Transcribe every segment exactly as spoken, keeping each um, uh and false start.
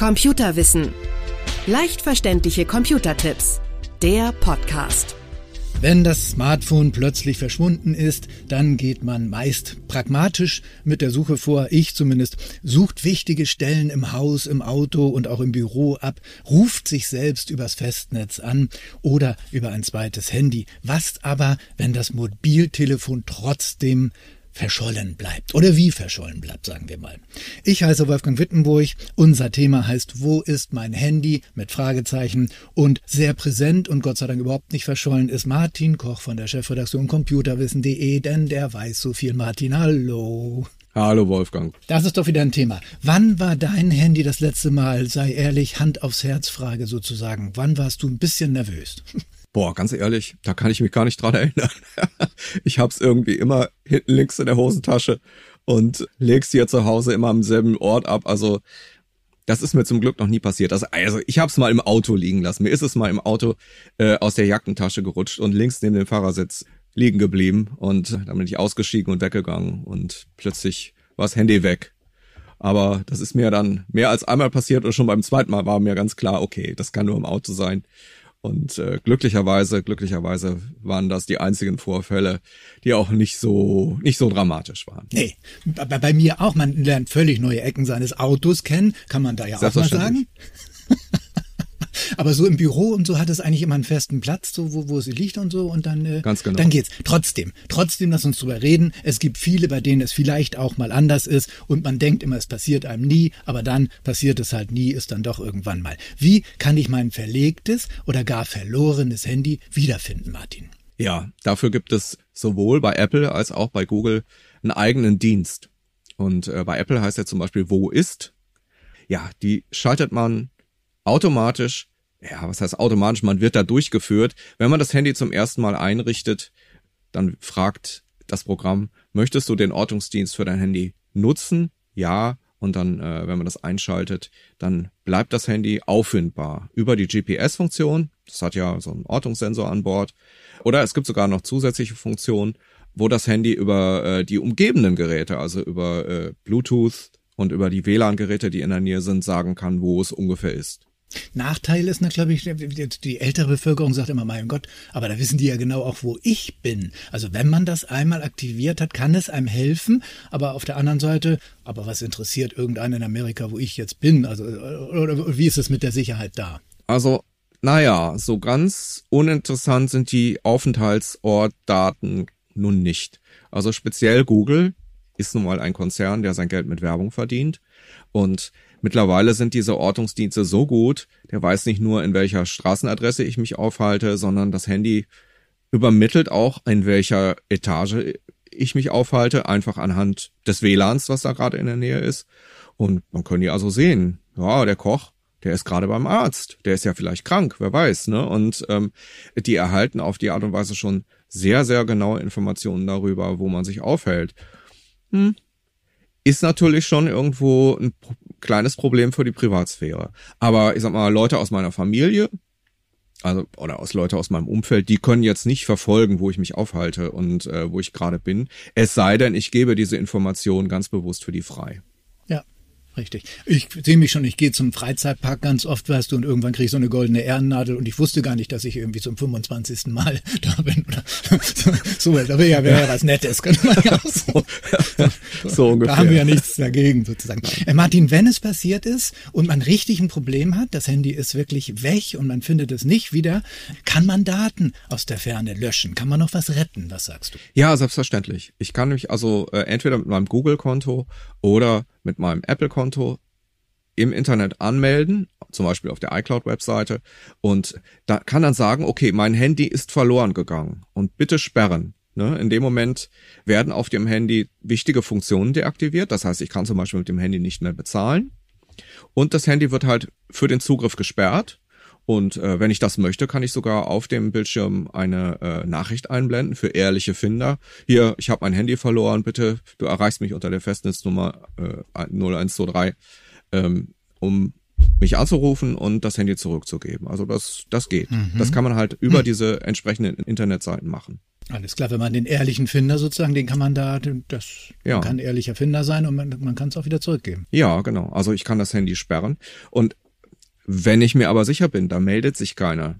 Computerwissen. Leicht verständliche Computertipps. Der Podcast. Wenn das Smartphone plötzlich verschwunden ist, dann geht man meist pragmatisch mit der Suche vor. Ich zumindest sucht wichtige Stellen im Haus, im Auto und auch im Büro ab, ruft sich selbst übers Festnetz an oder über ein zweites Handy. Was aber, wenn das Mobiltelefon trotzdem verschollen bleibt oder wie verschollen bleibt, sagen wir mal. Ich heiße Wolfgang Wittenburg, unser Thema heißt Wo ist mein Handy? Mit Fragezeichen und sehr präsent und Gott sei Dank überhaupt nicht verschollen ist Martin Koch von der Chefredaktion computerwissen punkt de, denn der weiß so viel. Martin, hallo. Hallo Wolfgang. Das ist doch wieder ein Thema. Wann war dein Handy das letzte Mal, sei ehrlich, Hand aufs Herz Frage sozusagen, wann warst du ein bisschen nervös? Boah, ganz ehrlich, da kann ich mich gar nicht dran erinnern. Ich hab's irgendwie immer hinten links in der Hosentasche und leg's hier zu Hause immer am selben Ort ab. Also das ist mir zum Glück noch nie passiert. Also, also ich hab's mal im Auto liegen lassen. Mir ist es mal im Auto äh, aus der Jackentasche gerutscht und links neben dem Fahrersitz liegen geblieben. Und dann bin ich ausgestiegen und weggegangen und plötzlich war das Handy weg. Aber das ist mir dann mehr als einmal passiert und schon beim zweiten Mal war mir ganz klar, okay, das kann nur im Auto sein. Und äh, glücklicherweise, glücklicherweise waren das die einzigen Vorfälle, die auch nicht so nicht so dramatisch waren. Nee, bei, bei mir auch. Man lernt völlig neue Ecken seines Autos kennen, kann man da ja auch mal sagen. Aber so im Büro und so hat es eigentlich immer einen festen Platz, so wo, wo sie liegt und so und dann, äh, Ganz genau. dann geht's. Trotzdem, trotzdem, lass uns drüber reden. Es gibt viele, bei denen es vielleicht auch mal anders ist und man denkt immer, es passiert einem nie, aber dann passiert es halt nie, ist dann doch irgendwann mal. Wie kann ich mein verlegtes oder gar verlorenes Handy wiederfinden, Martin? Ja, dafür gibt es sowohl bei Apple als auch bei Google einen eigenen Dienst. Und äh, bei Apple heißt er zum Beispiel Wo ist? Ja, die schaltet man automatisch, ja, was heißt automatisch, man wird da durchgeführt. Wenn man das Handy zum ersten Mal einrichtet, dann fragt das Programm, möchtest du den Ortungsdienst für dein Handy nutzen? Ja. Und dann, äh, wenn man das einschaltet, dann bleibt das Handy auffindbar über die G P S-Funktion. Das hat ja so einen Ortungssensor an Bord. Oder es gibt sogar noch zusätzliche Funktionen, wo das Handy über äh, die umgebenden Geräte, also über äh, Bluetooth und über die W L A N-Geräte, die in der Nähe sind, sagen kann, wo es ungefähr ist. Nachteil ist, glaube ich, die ältere Bevölkerung sagt immer, mein Gott, aber da wissen die ja genau auch, wo ich bin. Also wenn man das einmal aktiviert hat, kann es einem helfen, aber auf der anderen Seite, aber was interessiert irgendeinen in Amerika, wo ich jetzt bin? Also oder wie ist es mit der Sicherheit da? Also, naja, so ganz uninteressant sind die Aufenthaltsortdaten nun nicht. Also speziell Google ist nun mal ein Konzern, der sein Geld mit Werbung verdient und mittlerweile sind diese Ortungsdienste so gut, der weiß nicht nur, in welcher Straßenadresse ich mich aufhalte, sondern das Handy übermittelt auch, in welcher Etage ich mich aufhalte, einfach anhand des W L A Ns, was da gerade in der Nähe ist. Und man kann ja also sehen, ja, der Koch, der ist gerade beim Arzt, der ist ja vielleicht krank, wer weiß, ne? Und ähm, die erhalten auf die Art und Weise schon sehr, sehr genaue Informationen darüber, wo man sich aufhält. Hm. Ist natürlich schon irgendwo ein kleines Problem für die Privatsphäre. Aber ich sag mal, Leute aus meiner Familie, also oder aus Leute aus meinem Umfeld, die können jetzt nicht verfolgen, wo ich mich aufhalte und äh, wo ich gerade bin. Es sei denn, ich gebe diese Information ganz bewusst für die frei. Ja. Richtig. Ich sehe mich schon, ich gehe zum Freizeitpark ganz oft, weißt du, und irgendwann kriege ich so eine goldene Ehrennadel und ich wusste gar nicht, dass ich irgendwie zum fünfundzwanzigsten Mal da bin. Oder so, so, da wäre ja, wär ja was Nettes. Könnte man ja auch so. So ungefähr. Da haben wir ja nichts dagegen sozusagen. Äh, Martin, wenn es passiert ist und man richtig ein Problem hat, das Handy ist wirklich weg und man findet es nicht wieder, kann man Daten aus der Ferne löschen? Kann man noch was retten? Was sagst du? Ja, selbstverständlich. Ich kann mich also äh, entweder mit meinem Google-Konto oder mit meinem Apple-Konto im Internet anmelden, zum Beispiel auf der iCloud-Webseite, und da kann dann sagen, okay, mein Handy ist verloren gegangen und bitte sperren. Ne? In dem Moment werden auf dem Handy wichtige Funktionen deaktiviert, das heißt, ich kann zum Beispiel mit dem Handy nicht mehr bezahlen und das Handy wird halt für den Zugriff gesperrt. Und äh, wenn ich das möchte, kann ich sogar auf dem Bildschirm eine äh, Nachricht einblenden für ehrliche Finder. Hier, ich habe mein Handy verloren, bitte, du erreichst mich unter der Festnetznummer äh, null eins zwei drei, ähm, um mich anzurufen und das Handy zurückzugeben. Also das das geht. Mhm. Das kann man halt über mhm. diese entsprechenden Internetseiten machen. Alles klar, wenn man den ehrlichen Finder sozusagen, den kann man da, das ja. man kann ehrlicher Finder sein und man, man kann es auch wieder zurückgeben. Ja, genau. Also ich kann das Handy sperren. Und wenn ich mir aber sicher bin, da meldet sich keiner.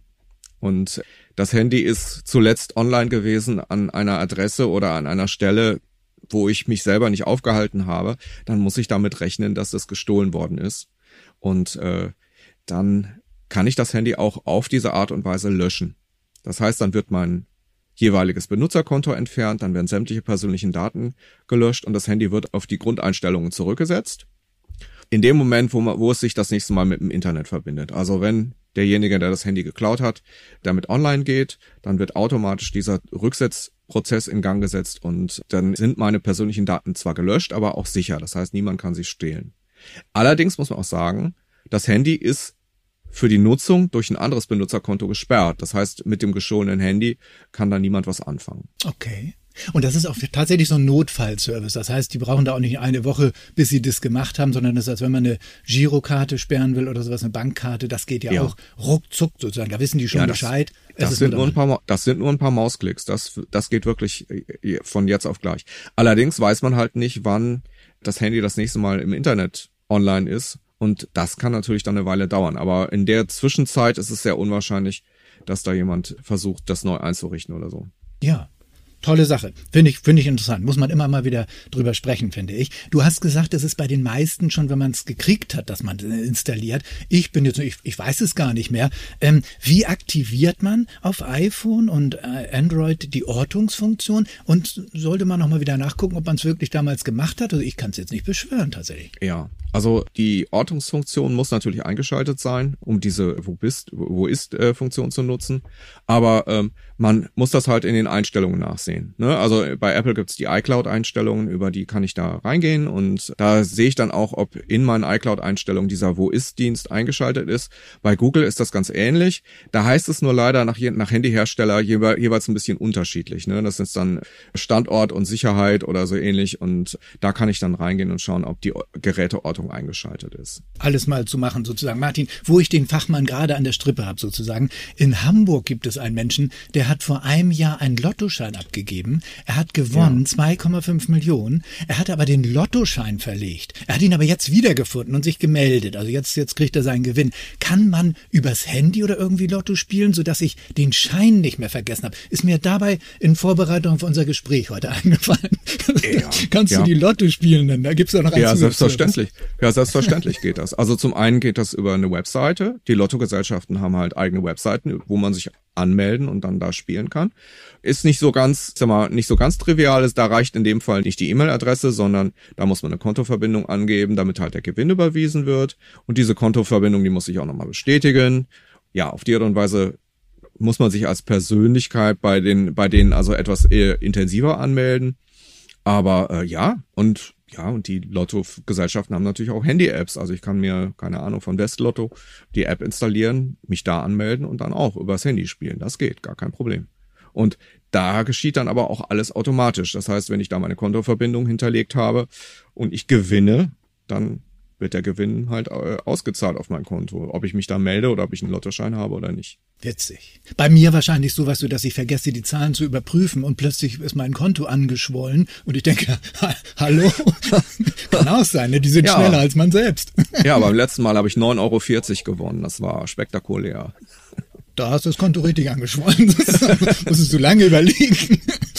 Und das Handy ist zuletzt online gewesen an einer Adresse oder an einer Stelle, wo ich mich selber nicht aufgehalten habe, dann muss ich damit rechnen, dass es gestohlen worden ist. Und äh, dann kann ich das Handy auch auf diese Art und Weise löschen. Das heißt, dann wird mein jeweiliges Benutzerkonto entfernt, dann werden sämtliche persönlichen Daten gelöscht und das Handy wird auf die Grundeinstellungen zurückgesetzt. In dem Moment, wo, man, wo es sich das nächste Mal mit dem Internet verbindet. Also wenn derjenige, der das Handy geklaut hat, damit online geht, dann wird automatisch dieser Rücksetzprozess in Gang gesetzt und dann sind meine persönlichen Daten zwar gelöscht, aber auch sicher. Das heißt, niemand kann sie stehlen. Allerdings muss man auch sagen, das Handy ist für die Nutzung durch ein anderes Benutzerkonto gesperrt. Das heißt, mit dem gestohlenen Handy kann da niemand was anfangen. Okay. Und das ist auch tatsächlich so ein Notfallservice. Das heißt, die brauchen da auch nicht eine Woche, bis sie das gemacht haben, sondern das ist, als wenn man eine Girokarte sperren will oder sowas, eine Bankkarte, das geht ja, ja. auch ruckzuck sozusagen. Da wissen die schon ja, das, Bescheid. Es das, sind nur ein paar, das sind nur ein paar Mausklicks. Das, das geht wirklich von jetzt auf gleich. Allerdings weiß man halt nicht, wann das Handy das nächste Mal im Internet online ist. Und das kann natürlich dann eine Weile dauern. Aber in der Zwischenzeit ist es sehr unwahrscheinlich, dass da jemand versucht, das neu einzurichten oder so. Ja. Tolle Sache. Finde ich, finde ich interessant. Muss man immer mal wieder drüber sprechen, finde ich. Du hast gesagt, es ist bei den meisten schon, wenn man es gekriegt hat, dass man es installiert. Ich bin jetzt, ich, ich weiß es gar nicht mehr. Ähm, wie aktiviert man auf iPhone und äh, Android die Ortungsfunktion? Und sollte man nochmal wieder nachgucken, ob man es wirklich damals gemacht hat? Also ich kann es jetzt nicht beschwören, tatsächlich. Ja. Also die Ortungsfunktion muss natürlich eingeschaltet sein, um diese Wo bist, wo ist äh, Funktion zu nutzen. Aber ähm, man muss das halt in den Einstellungen nachsehen. Ne? Also bei Apple gibt's die iCloud-Einstellungen, über die kann ich da reingehen und da sehe ich dann auch, ob in meinen iCloud-Einstellungen dieser Wo ist-Dienst eingeschaltet ist. Bei Google ist das ganz ähnlich. Da heißt es nur leider nach, nach Handyhersteller jewe- jeweils ein bisschen unterschiedlich. Ne? Das ist dann Standort und Sicherheit oder so ähnlich und da kann ich dann reingehen und schauen, ob die Geräteortung eingeschaltet ist. Alles mal zu machen sozusagen. Martin, wo ich den Fachmann gerade an der Strippe habe sozusagen. In Hamburg gibt es einen Menschen, der hat vor einem Jahr einen Lottoschein abgegeben. Er hat gewonnen, ja. zwei Komma fünf Millionen. Er hat aber den Lottoschein verlegt. Er hat ihn aber jetzt wiedergefunden und sich gemeldet. Also jetzt, jetzt kriegt er seinen Gewinn. Kann man übers Handy oder irgendwie Lotto spielen, sodass ich den Schein nicht mehr vergessen habe? Ist mir dabei in Vorbereitung auf unser Gespräch heute eingefallen. Ja, Kannst ja. du die Lotto spielen denn? Da gibt's doch noch einen Ja, selbstverständlich. Ja, selbstverständlich geht das. Also zum einen geht das über eine Webseite. Die Lottogesellschaften haben halt eigene Webseiten, wo man sich anmelden und dann da spielen kann. Ist nicht so ganz, sag mal, nicht so ganz trivial. Da reicht in dem Fall nicht die E-Mail-Adresse, sondern da muss man eine Kontoverbindung angeben, damit halt der Gewinn überwiesen wird. Und diese Kontoverbindung, die muss ich auch nochmal bestätigen. Ja, auf die Art und Weise muss man sich als Persönlichkeit bei den, bei denen also etwas intensiver anmelden. Aber äh, ja, und ja, und die Lotto-Gesellschaften haben natürlich auch Handy-Apps. Also ich kann mir, keine Ahnung, von Westlotto die App installieren, mich da anmelden und dann auch übers Handy spielen. Das geht, gar kein Problem. Und da geschieht dann aber auch alles automatisch. Das heißt, wenn ich da meine Kontoverbindung hinterlegt habe und ich gewinne, dann wird der Gewinn halt äh, ausgezahlt auf mein Konto. Ob ich mich da melde oder ob ich einen Lottoschein habe oder nicht. Witzig. Bei mir wahrscheinlich so, weißt du, dass ich vergesse, die Zahlen zu überprüfen und plötzlich ist mein Konto angeschwollen und ich denke, ha, hallo? Kann auch sein, ne? Die sind ja schneller als man selbst. Ja, beim letzten Mal habe ich neun Euro vierzig gewonnen. Das war spektakulär. Da hast du das Konto richtig angeschwollen. Musstest du lange überlegen.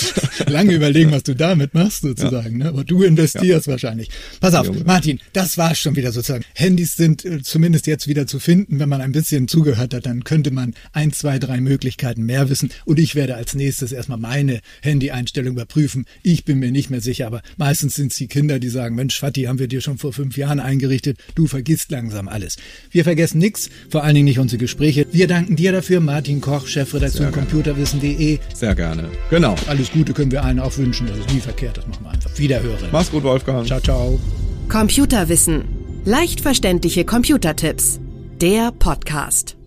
lange überlegen, was du damit machst, sozusagen. Ja. Ne? Aber du investierst ja. wahrscheinlich. Pass auf, Junge. Martin, das war's schon wieder sozusagen. Handys sind äh, zumindest jetzt wieder zu finden. Wenn man ein bisschen zugehört hat, dann könnte man ein, zwei, drei Möglichkeiten mehr wissen. Und ich werde als nächstes erstmal meine Handy-Einstellung überprüfen. Ich bin mir nicht mehr sicher, aber meistens sind es die Kinder, die sagen, Mensch, Vati, haben wir dir schon vor fünf Jahren eingerichtet. Du vergisst langsam alles. Wir vergessen nichts, vor allen Dingen nicht unsere Gespräche. Wir danken dir dafür. Für Martin Koch, Chefredaktion computerwissen punkt de. Sehr gerne. Genau. Alles Gute können wir allen auch wünschen. Das ist nie verkehrt. Das machen wir einfach. Wiederhören. Mach's gut, Wolfgang. Ciao, ciao. Computerwissen. Leicht verständliche Computertipps. Der Podcast.